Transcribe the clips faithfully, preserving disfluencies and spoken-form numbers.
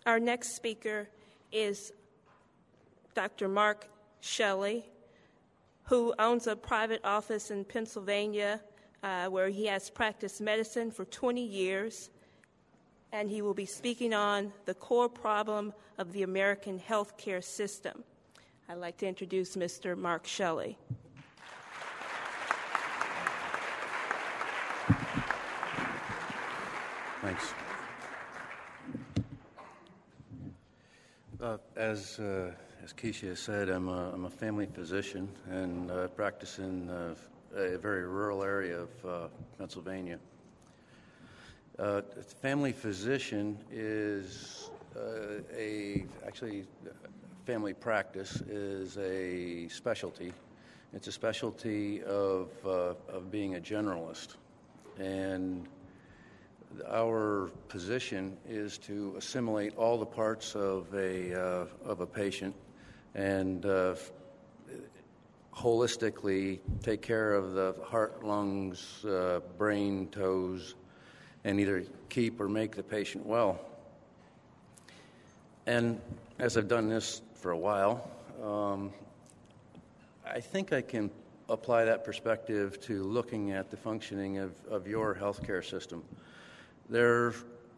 Our next speaker is Doctor Mark Shelley, who owns a private office in Pennsylvania uh, where he has practiced medicine for twenty years, and he will be speaking on the core problem of the American healthcare system. I'd like to introduce Mister Mark Shelley. Thanks. Uh, as uh, as Keisha said, I'm a, I'm a family physician and uh, practice in uh, a very rural area of uh, Pennsylvania. Uh, family physician is uh, a actually family practice is a specialty. It's a specialty of uh, of being a generalist, and our position is to assimilate all the parts of a uh, of a patient and uh, holistically take care of the heart, lungs, uh, brain, toes, and either keep or make the patient well. And as I've done this for a while, um, I think I can apply that perspective to looking at the functioning of, of your healthcare system. There,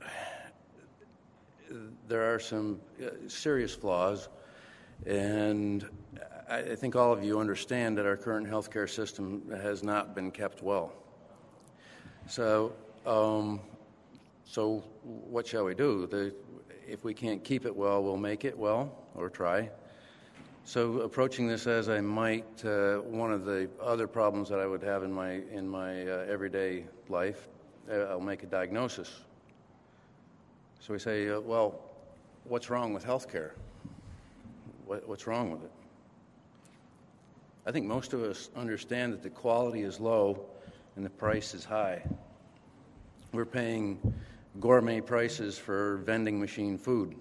there are some serious flaws, and I think all of you understand that our current healthcare system has not been kept well. So, um, so what shall we do? The, if we can't keep it well, we'll make it well, or try. So, approaching this as I might, uh, one of the other problems that I would have in my in my uh, everyday life, I'll make a diagnosis. So we say, uh, well, what's wrong with healthcare? What, what's wrong with it? I think most of us understand that the quality is low and the price is high. We're paying gourmet prices for vending machine food.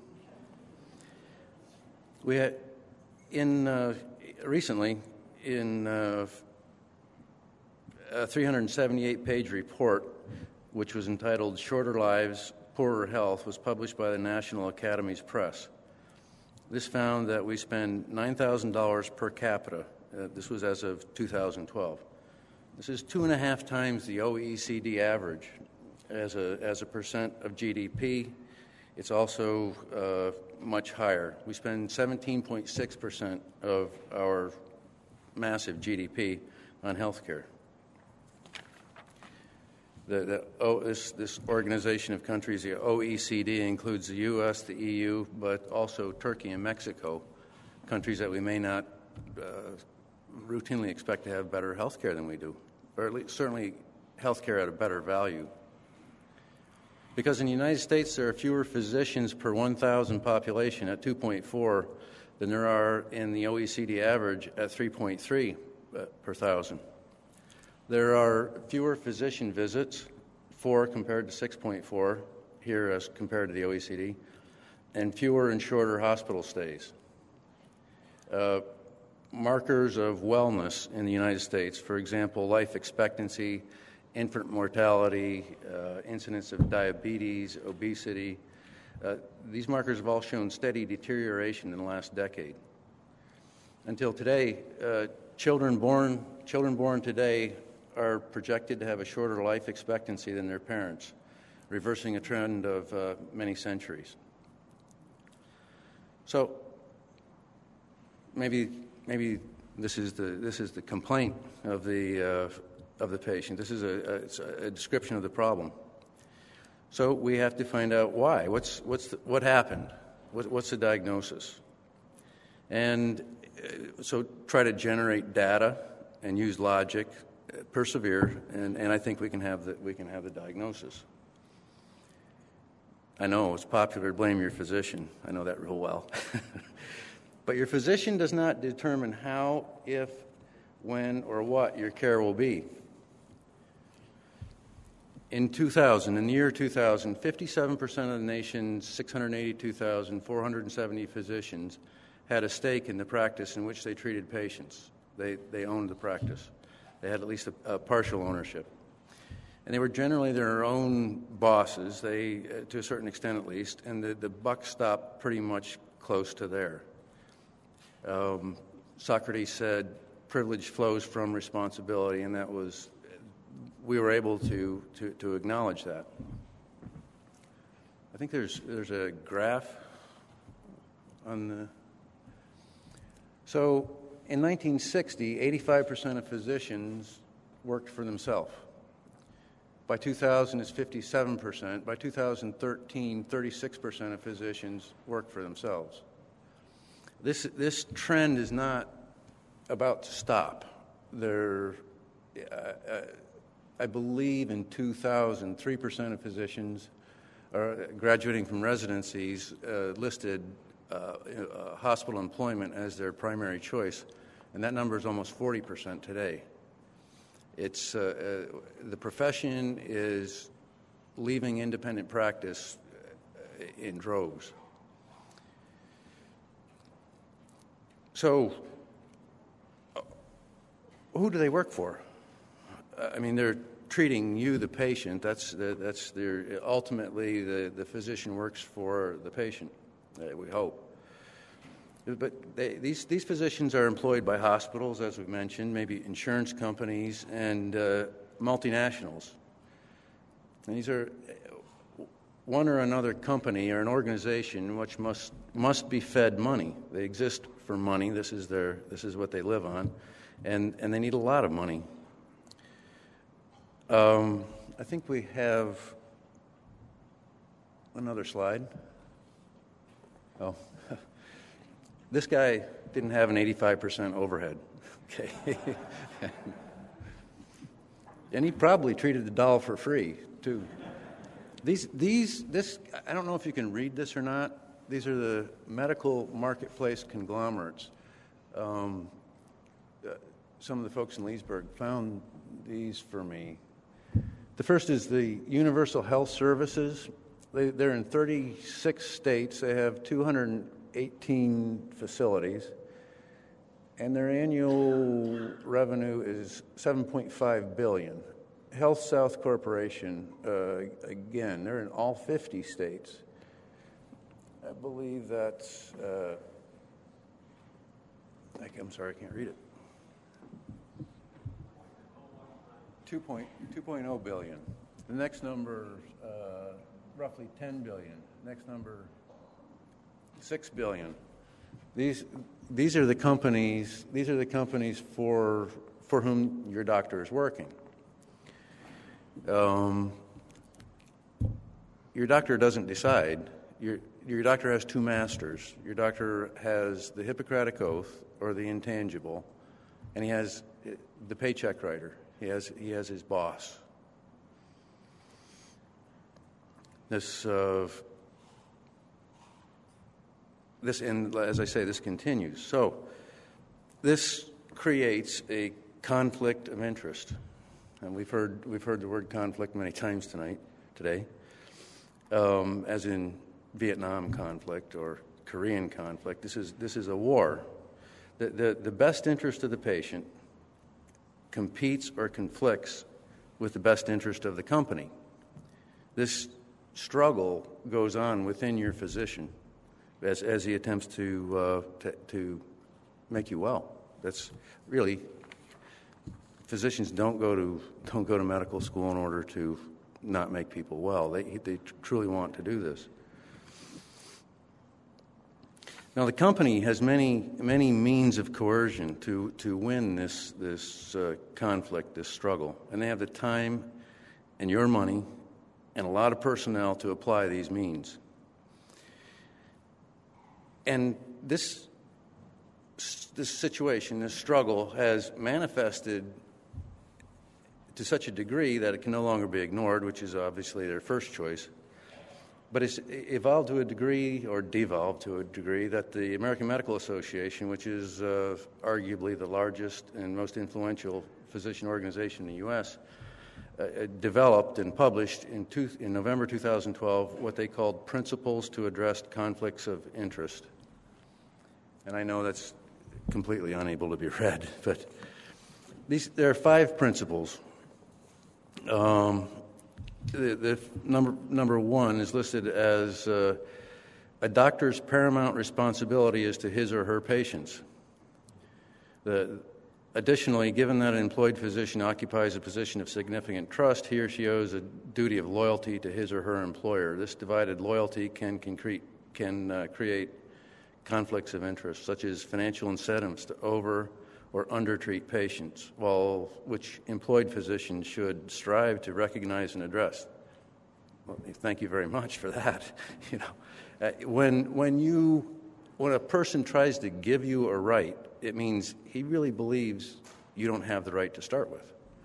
We had, in uh, recently, in uh, a three hundred seventy-eight page report, which was entitled Shorter Lives, Poorer Health, was published by the National Academies Press. This found that we spend nine thousand dollars per capita. Uh, this was as of two thousand twelve. This is two and a half times the O E C D average as a, as a percent of G D P. It's also uh, much higher. We spend seventeen point six percent of our massive G D P on health care. The, the, oh, this, this organization of countries, the O E C D, includes the U S, the E U, but also Turkey and Mexico, countries that we may not uh, routinely expect to have better health care than we do, or at least certainly health care at a better value. Because in the United States, there are fewer physicians per one thousand population at two point four than there are in the O E C D average at three point three uh, per thousand. There are fewer physician visits, four compared to six point four here as compared to the O E C D, and fewer and shorter hospital stays. Uh, markers of wellness in the United States, for example, life expectancy, infant mortality, uh, incidence of diabetes, obesity, uh, these markers have all shown steady deterioration in the last decade. Until today, uh, children born children born today are projected to have a shorter life expectancy than their parents, reversing a trend of uh, many centuries. So maybe maybe this is the this is the complaint of the uh, of the patient. This is a, a, it's a description of the problem. So we have to find out why. What's what's the, what happened? What, what's the diagnosis? And uh, so try to generate data and use logic. Persevere, and, and I think we can have the we can have the diagnosis. I know it's popular to blame your physician. I know that real well. But your physician does not determine how, if, when, or what your care will be. In two thousand, in the year two thousand, fifty-seven percent of the nation's six hundred eighty-two thousand four hundred seventy physicians had a stake in the practice in which they treated patients. They they owned the practice. They had at least a, a partial ownership. And they were generally their own bosses, they, uh, to a certain extent at least, and the, the buck stopped pretty much close to there. Um, Socrates said, privilege flows from responsibility, and that was, we were able to, to, to acknowledge that. I think there's, there's a graph on the... So in nineteen sixty, eighty-five percent of physicians worked for themselves. By two thousand, it's fifty-seven percent. By two thousand thirteen, thirty-six percent of physicians work for themselves. This this trend is not about to stop. There, uh, I believe in two thousand, three percent of physicians are graduating from residencies uh, listed uh, uh, hospital employment as their primary choice, and that number is almost forty percent today. It's uh, uh, the profession is leaving independent practice in droves. So, who do they work for? I mean, they're treating you, the patient. That's the, that's their ultimately the, the physician works for the patient. Uh, we hope. But they, these these physicians are employed by hospitals, as we've mentioned, maybe insurance companies and uh, multinationals. And these are one or another company or an organization which must must be fed money. They exist for money. This is their this is what they live on, and and they need a lot of money. Um, I think we have another slide. Oh. This guy didn't have an eighty-five percent overhead, okay? And he probably treated the doll for free, too. These, these, this, I don't know if you can read this or not. These are the medical marketplace conglomerates. Um, uh, some of the folks in Leesburg found these for me. The first is the Universal Health Services. They, they're in thirty-six states. They have two hundred eighteen facilities, and their annual revenue is seven point five billion dollars. Health South Corporation, uh, again, they're in all fifty states. I believe that's, uh, I'm sorry, I can't read it. two point oh billion. The next number, uh, roughly ten billion. Next number, Six billion. These these are the companies. These are the companies for for whom your doctor is working. Um, your doctor doesn't decide. Your your doctor has two masters. Your doctor has the Hippocratic Oath or the intangible, and he has the paycheck writer. He has he has his boss. This. Uh, This, and as I say, this continues. So, this creates a conflict of interest, and we've heard we've heard the word conflict many times tonight, today, um, as in Vietnam conflict or Korean conflict. This is this is a war. The, the the best interest of the patient competes or conflicts with the best interest of the company. This struggle goes on within your physician. As, as he attempts to, uh, to to make you well. That's really, physicians don't go to don't go to medical school in order to not make people well. They they truly want to do this. Now the company has many many means of coercion to to win this this uh, conflict, this struggle, and they have the time and your money and a lot of personnel to apply these means. And this this situation, this struggle, has manifested to such a degree that it can no longer be ignored, which is obviously their first choice. But it's evolved to a degree, or devolved to a degree, that the American Medical Association, which is uh, arguably the largest and most influential physician organization in the U S, uh, developed and published in, two, in November two thousand twelve what they called Principles to Address Conflicts of Interest. And I know that's completely unable to be read, but these, there are five principles. Um, the, the number number one is listed as uh, a doctor's paramount responsibility is to his or her patients. The, additionally, given that an employed physician occupies a position of significant trust, he or she owes a duty of loyalty to his or her employer. This divided loyalty can concrete, can uh, create conflicts of interest, such as financial incentives to over or undertreat patients, while which employed physicians should strive to recognize and address. Well, thank you very much for that. You know, uh, when when you when a person tries to give you a right, it means he really believes you don't have the right to start with.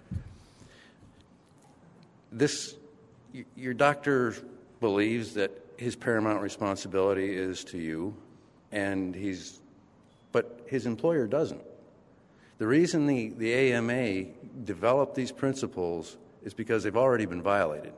This, your doctor believes that his paramount responsibility is to you, and he's, but his employer doesn't. The reason the, the A M A developed these principles is because they've already been violated.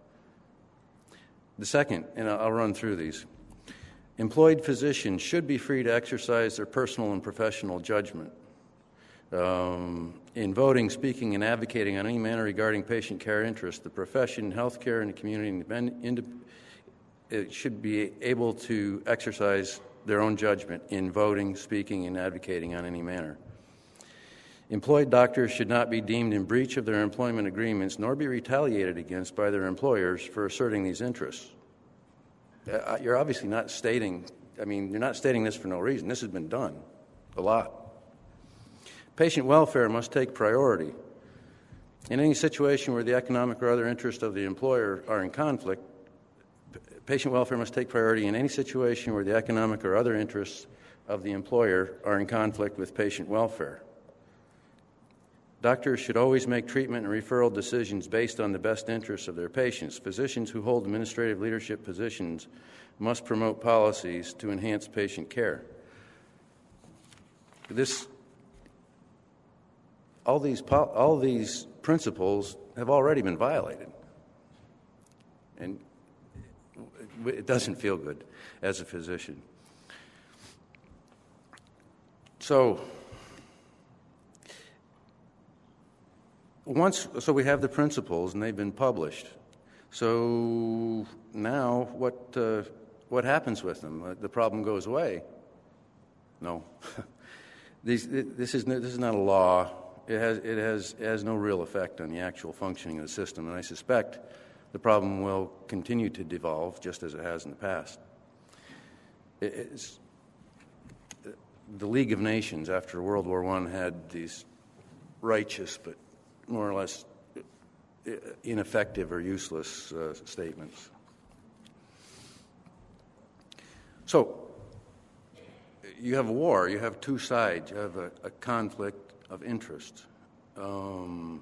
The second, and I'll run through these, employed physicians should be free to exercise their personal and professional judgment. Um, in voting, speaking, and advocating on any matter regarding patient care interests, the profession, healthcare, and the community it should be able to exercise their own judgment in voting, speaking, and advocating on any matter. Employed doctors should not be deemed in breach of their employment agreements nor be retaliated against by their employers for asserting these interests. Uh, you're obviously not stating, I mean, you're not stating this for no reason. This has been done a lot. Patient welfare must take priority. In any situation where the economic or other interests of the employer are in conflict, patient welfare must take priority in any situation where the economic or other interests of the employer are in conflict with patient welfare. Doctors should always make treatment and referral decisions based on the best interests of their patients. Physicians who hold administrative leadership positions must promote policies to enhance patient care. This, all these, all these principles have already been violated. And it doesn't feel good as a physician. So, once, so we have the principles, and they've been published. So now, what uh, what happens with them? Uh, the problem goes away? No. These, this is this is not a law. It has it has it has no real effect on the actual functioning of the system, and I suspect the problem will continue to devolve just as it has in the past. It's, the League of Nations after World War One had these righteous but more or less ineffective or useless uh, statements. So, you have a war, you have two sides, you have a, a conflict of interest. Um,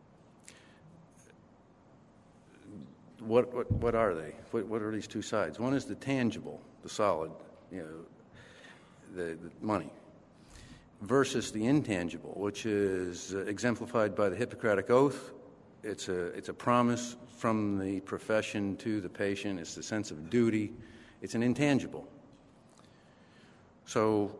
what, what, what are they? What, what are these two sides? One is the tangible, the solid, you know, the, the money, versus the intangible, which is uh, exemplified by the Hippocratic Oath. It's a, it's a promise from the profession to the patient. It's the sense of duty. It's an intangible. So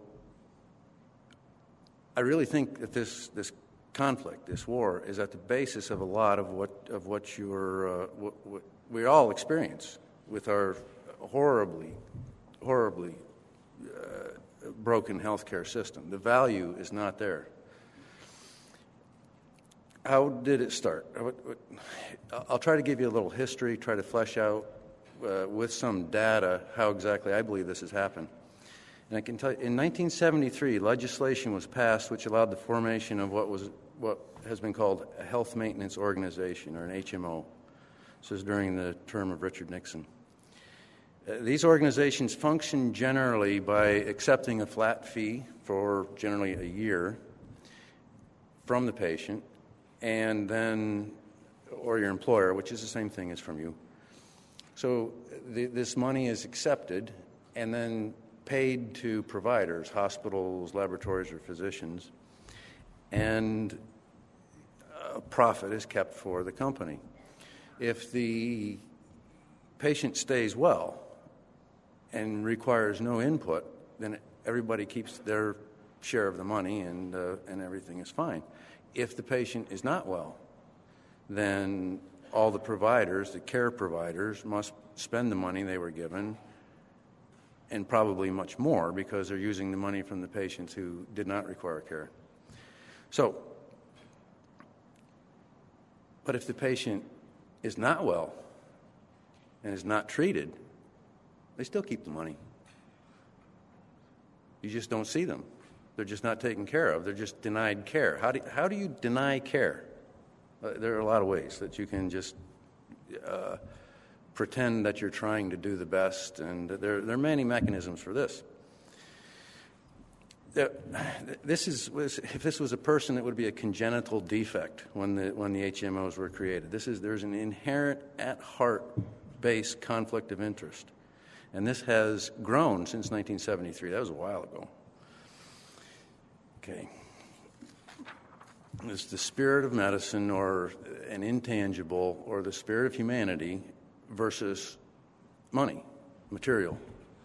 I really think that this, this conflict, this war, is at the basis of a lot of what, of what, you're, uh, what, what we all experience with our horribly, horribly uh, broken healthcare system. The value is not there. How did it start? I'll try to give you a little history, try to flesh out uh, with some data how exactly I believe this has happened. And I can tell you, in nineteen seventy-three, legislation was passed which allowed the formation of what was what has been called a Health Maintenance Organization, or an H M O. This was during the term of Richard Nixon. Uh, these organizations function generally by accepting a flat fee for generally a year from the patient, and then, or your employer, which is the same thing as from you. So the, this money is accepted and then paid to providers, hospitals, laboratories, or physicians, and a profit is kept for the company. If the patient stays well and requires no input, then everybody keeps their share of the money, and uh, and everything is fine. If the patient is not well, then all the providers, the care providers, must spend the money they were given, and probably much more, because they're using the money from the patients who did not require care. So, but if the patient is not well and is not treated, they still keep the money. You just don't see them. They're just not taken care of. They're just denied care. How do, how do you deny care? Uh, there are a lot of ways that you can just uh, pretend that you're trying to do the best, and there, there are many mechanisms for this. This is, if this was a person, it would be a congenital defect when the when the H M Os were created. This is there's an inherent, at-heart-based conflict of interest, and this has grown since nineteen seventy-three. That was a while ago. Okay, it's the spirit of medicine, or an intangible, or the spirit of humanity, versus money, material.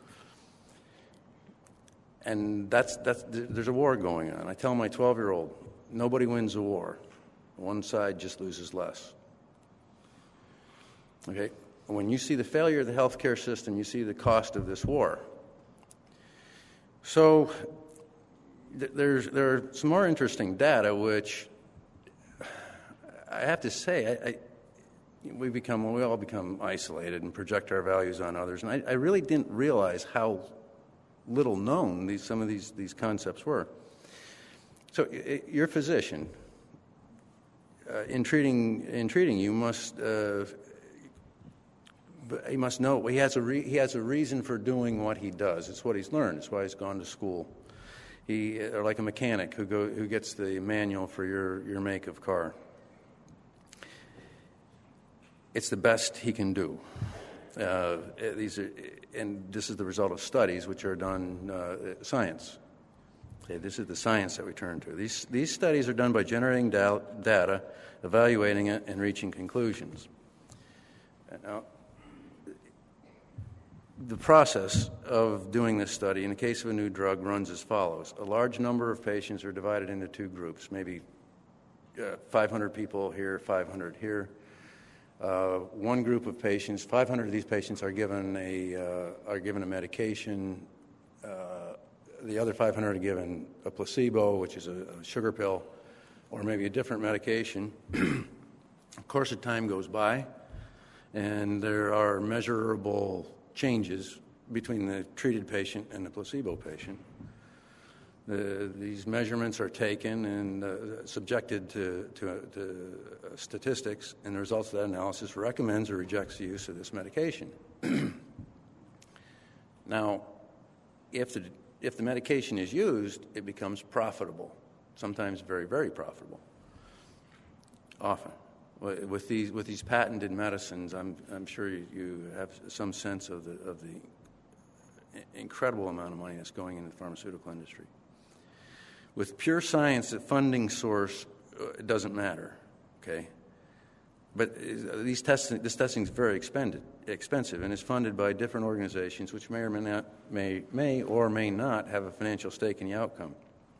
And that's, that's, there's a war going on. I tell my twelve-year-old, nobody wins a war. One side just loses less. Okay? When you see the failure of the healthcare system, you see the cost of this war. So th- there's, there are some more interesting data, which I have to say, I, I, we become, we all become isolated and project our values on others. And I, I really didn't realize how little known these some of these these concepts were. So, it, your physician, uh, in treating in treating you, must uh, he must know he has a re, he has a reason for doing what he does. It's what he's learned. It's why he's gone to school. He, or like a mechanic who go who gets the manual for your your make of car. It's the best he can do. Uh, these are, and this is the result of studies which are done uh, science. Okay, this is the science that we turn to. These these studies are done by generating da- data, evaluating it, and reaching conclusions. Now, the process of doing this study, in the case of a new drug, runs as follows: a large number of patients are divided into two groups, maybe uh, five hundred people here, five hundred here. Uh, one group of patients, five hundred of these patients are given a uh, are given a medication. Uh, the other five hundred are given a placebo, which is a, a sugar pill, or maybe a different medication. Of course, as time goes by, and there are measurable changes between the treated patient and the placebo patient. The, these measurements are taken and uh, subjected to, to, to uh, statistics, and the results of that analysis recommends or rejects the use of this medication. Now, if the, if the medication is used, it becomes profitable, sometimes very, very profitable, often. With these, with these patented medicines, I'm, I'm sure you, you have some sense of the, of the incredible amount of money that's going into the pharmaceutical industry. With pure science, the funding source uh, doesn't matter, okay? But uh, these testing, this testing is very expended, expensive, and is funded by different organizations, which may or may not, may, may or may not have a financial stake in the outcome.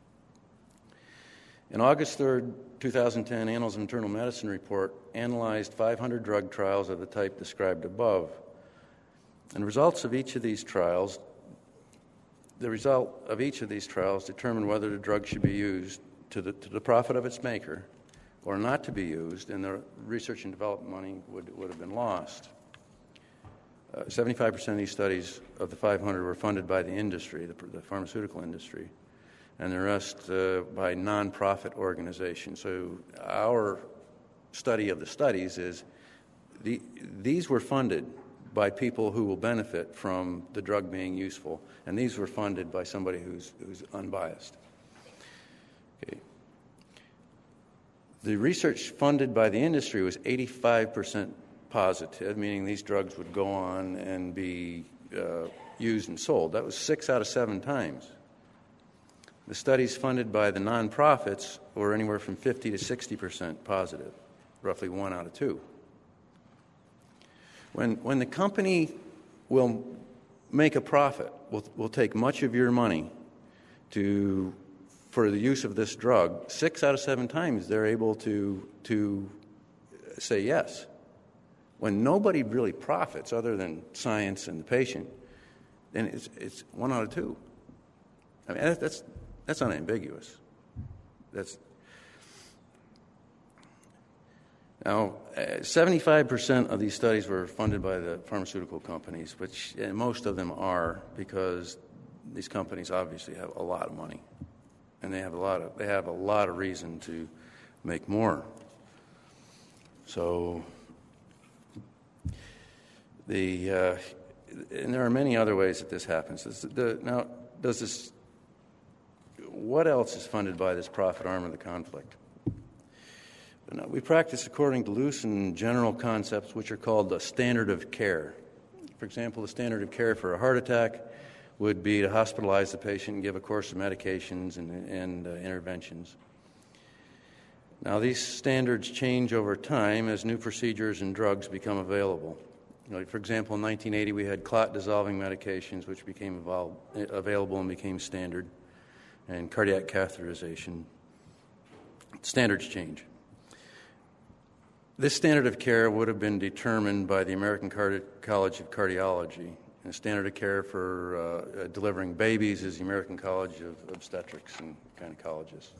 In August third, two thousand ten, Annals of Internal Medicine report analyzed five hundred drug trials of the type described above, and results of each of these trials. The result of each of these trials determined whether the drug should be used to the, to the profit of its maker or not to be used, and the research and development money would, would have been lost. Uh, seventy-five percent of these studies of the five hundred were funded by the industry, the, the pharmaceutical industry, and the rest uh, by nonprofit organizations. So our study of the studies is the, these were funded by people who will benefit from the drug being useful, and these were funded by somebody who's, who's unbiased. Okay. The research funded by the industry was eighty-five percent positive, meaning these drugs would go on and be uh, used and sold. That was six out of seven times. The studies funded by the nonprofits were anywhere from fifty to sixty percent positive, roughly one out of two. When, when the company will make a profit, will, will take much of your money to, for the use of this drug, six out of seven times they're able to, to say yes. When nobody really profits other than science and the patient, then it's, it's one out of two. I mean, that's, that's unambiguous. That's Now, uh, seventy-five percent of these studies were funded by the pharmaceutical companies, which and most of them are, because these companies obviously have a lot of money, and they have a lot of they have a lot of reason to make more. So, the uh, and there are many other ways that this happens. This, the, now, does this? What else is funded by this profit arm of the conflict? Now, we practice according to loose and general concepts, which are called the standard of care. For example, the standard of care for a heart attack would be to hospitalize the patient and give a course of medications and, and uh, interventions. Now, these standards change over time as new procedures and drugs become available. You know, for example, in nineteen eighty, we had clot-dissolving medications, which became evol- available and became standard, and cardiac catheterization. Standards change. This standard of care would have been determined by the American Cardi- College of Cardiology. And the standard of care for uh, uh, delivering babies is the American College of Obstetrics and Gynecologists.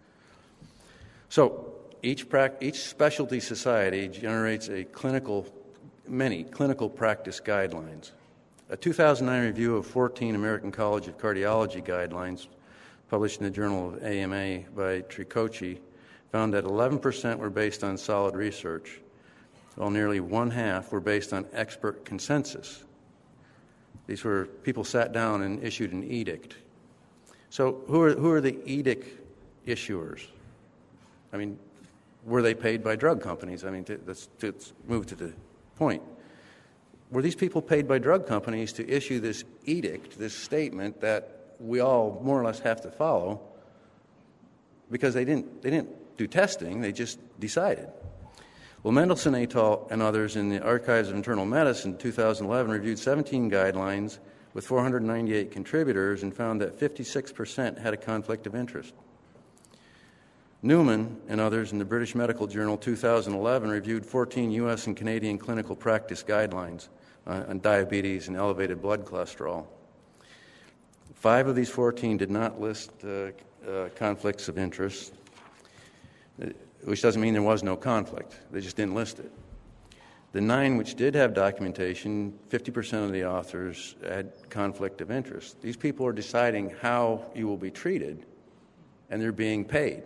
So each, pra- each specialty society generates a clinical, many clinical practice guidelines. A two thousand nine review of fourteen American College of Cardiology guidelines, published in the Journal of A M A by Tricoci, found that eleven percent were based on solid research, while nearly one-half were based on expert consensus. These were people sat down and issued an edict. So who are, who are the edict issuers? I mean, were they paid by drug companies? I mean, to, let's, let's move to the point. Were these people paid by drug companies to issue this edict, this statement that we all more or less have to follow, because they didn't, they didn't do testing, they just decided. Well, Mendelsohn et al. And others in the Archives of Internal Medicine in two thousand eleven reviewed seventeen guidelines with four hundred ninety-eight contributors and found that fifty-six percent had a conflict of interest. Newman and others in the British Medical Journal two thousand eleven reviewed fourteen U S and Canadian clinical practice guidelines uh, on diabetes and elevated blood cholesterol. Five of these fourteen did not list uh, uh, conflicts of interest, which doesn't mean there was no conflict. They just didn't list it. The nine which did have documentation, fifty percent of the authors had conflict of interest. These people are deciding how you will be treated, and they're being paid.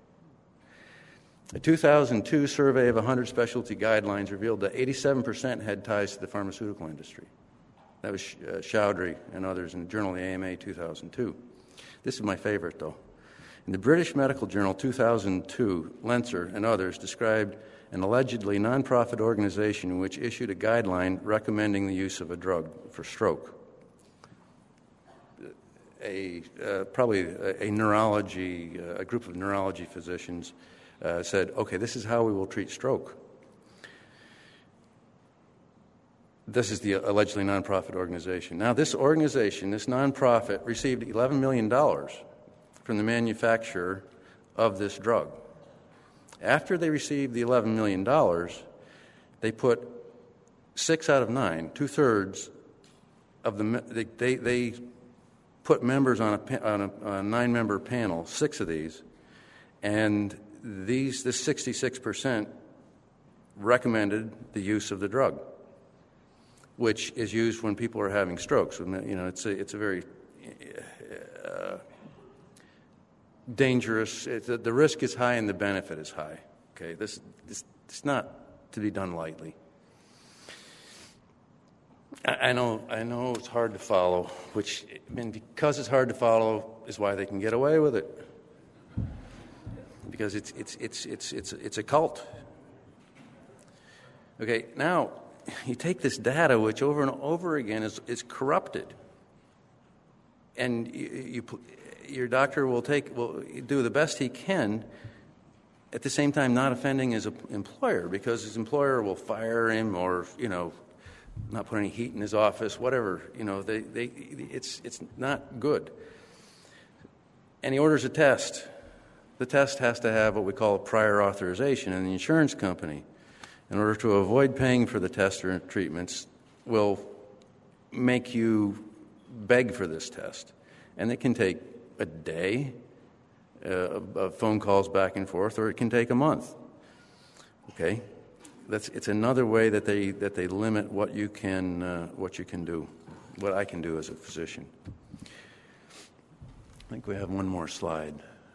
A two thousand two survey of one hundred specialty guidelines revealed that eighty-seven percent had ties to the pharmaceutical industry. That was uh, Chowdhury and others in the Journal of the A M A two thousand two. This is my favorite, though. In the British Medical Journal two thousand two, Lenzer and others described an allegedly nonprofit organization which issued a guideline recommending the use of a drug for stroke. A uh, probably a, a neurology, uh, a group of neurology physicians uh, said, "Okay, this is how we will treat stroke." This is the allegedly nonprofit organization. Now, this organization, this nonprofit, received eleven million dollars from the manufacturer of this drug. After they received the eleven million dollars, they put six out of nine, two-thirds of the, they, they, they put members on a, on a, a nine-member panel, six of these, and these, this sixty-six percent recommended the use of the drug, which is used when people are having strokes. You know, it's a, it's a very uh, dangerous. It, the, the risk is high and the benefit is high. Okay, this, this it's not to be done lightly. I, I know, I know it's hard to follow. Which, I mean, because it's hard to follow, is why they can get away with it. Because it's it's it's it's it's it's a cult. Okay, now you take this data, which over and over again is is corrupted, and you. you your doctor will take will do the best he can, at the same time not offending his employer, because his employer will fire him or, you know, not put any heat in his office, whatever. You know, they, they it's it's not good. And he orders a test. The test has to have what we call a prior authorization, and the insurance company in order to avoid paying for the test or treatments, will make you beg for this test. And it can take a day uh, of phone calls back and forth, or it can take a month. Okay? That's, it's another way that they, that they limit what you can, uh, what you can do, what I can do as a physician. I think we have one more slide.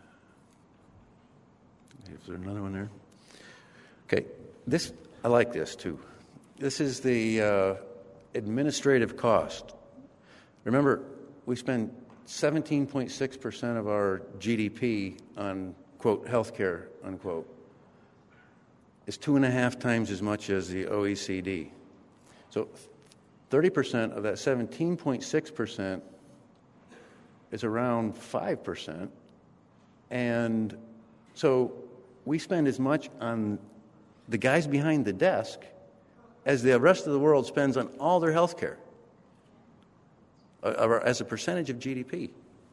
Is there another one there? Okay, this, I like this too. This is the uh, administrative cost. Remember, we spend seventeen point six percent of our G D P on, quote, healthcare, unquote. It's two and a half times as much as the O E C D. So thirty percent of that seventeen point six percent is around five percent. And so we spend as much on the guys behind the desk as the rest of the world spends on all their health care uh, as a percentage of G D P.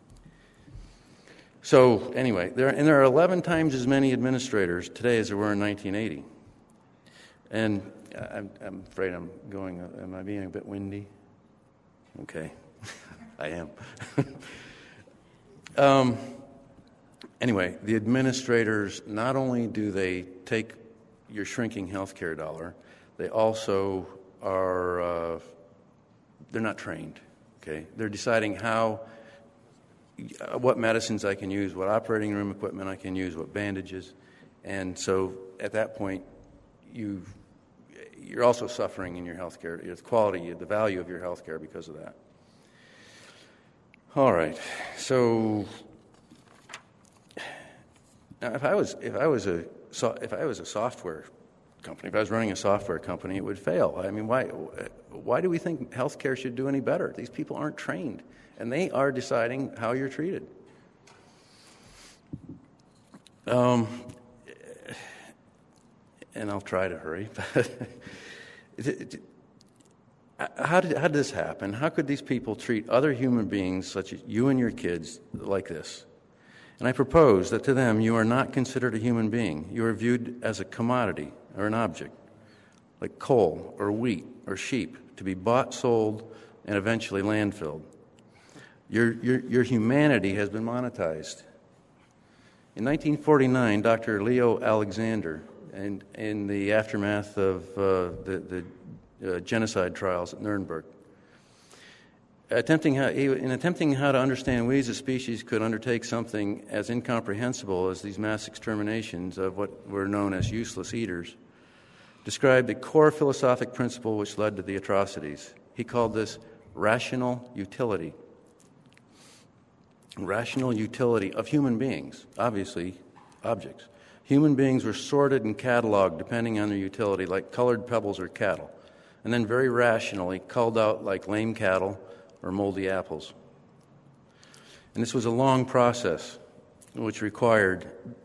So anyway, there, and there are eleven times as many administrators today as there were in nineteen eighty. And I'm, I'm afraid I'm going, uh, am I being a bit windy? Okay, I am. um, anyway, the administrators, not only do they take your shrinking healthcare dollar, they also are, uh, they're not trained, okay? They're deciding how, what medicines I can use, what operating room equipment I can use, what bandages. And so at that point, you you're also suffering in your health care, the quality, the value of your health care because of that. All right. So now if I was if I was a so if I was a software company, if I was running a software company, it would fail. I mean, why why do we think healthcare should do any better? These people aren't trained, and they are deciding how you're treated. Um, and I'll try to hurry. how did how did this happen? How could these people treat other human beings, such as you and your kids, like this? And I propose that to them, you are not considered a human being. You are viewed as a commodity or an object, like coal or wheat or sheep, to be bought, sold, and eventually landfilled. Your, your, your humanity has been monetized. In nineteen forty-nine, Doctor Leo Alexander, in, in the aftermath of uh, the, the uh, genocide trials at Nuremberg, attempting how, in attempting how to understand we as a species could undertake something as incomprehensible as these mass exterminations of what were known as useless eaters, described the core philosophic principle which led to the atrocities. He called this rational utility. Rational utility of human beings, obviously objects. Human beings were sorted and cataloged depending on their utility, like colored pebbles or cattle, and then very rationally culled out like lame cattle or moldy apples. And this was a long process which required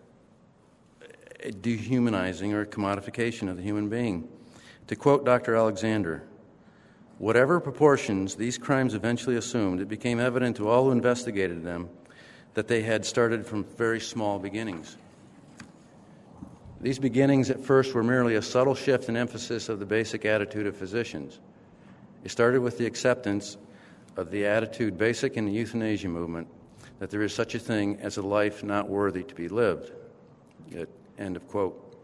a dehumanizing or commodification of the human being. To quote Doctor Alexander, whatever proportions these crimes eventually assumed, it became evident to all who investigated them that they had started from very small beginnings. These beginnings at first were merely a subtle shift in emphasis of the basic attitude of physicians. It started with the acceptance of the attitude basic in the euthanasia movement, that there is such a thing as a life not worthy to be lived. End of quote.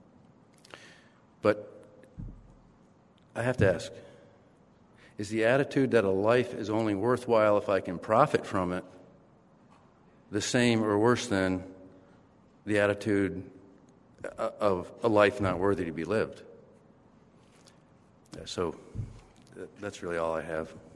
But I have to ask, is the attitude that a life is only worthwhile if I can profit from it the same or worse than the attitude of a life not worthy to be lived? So that's really all I have.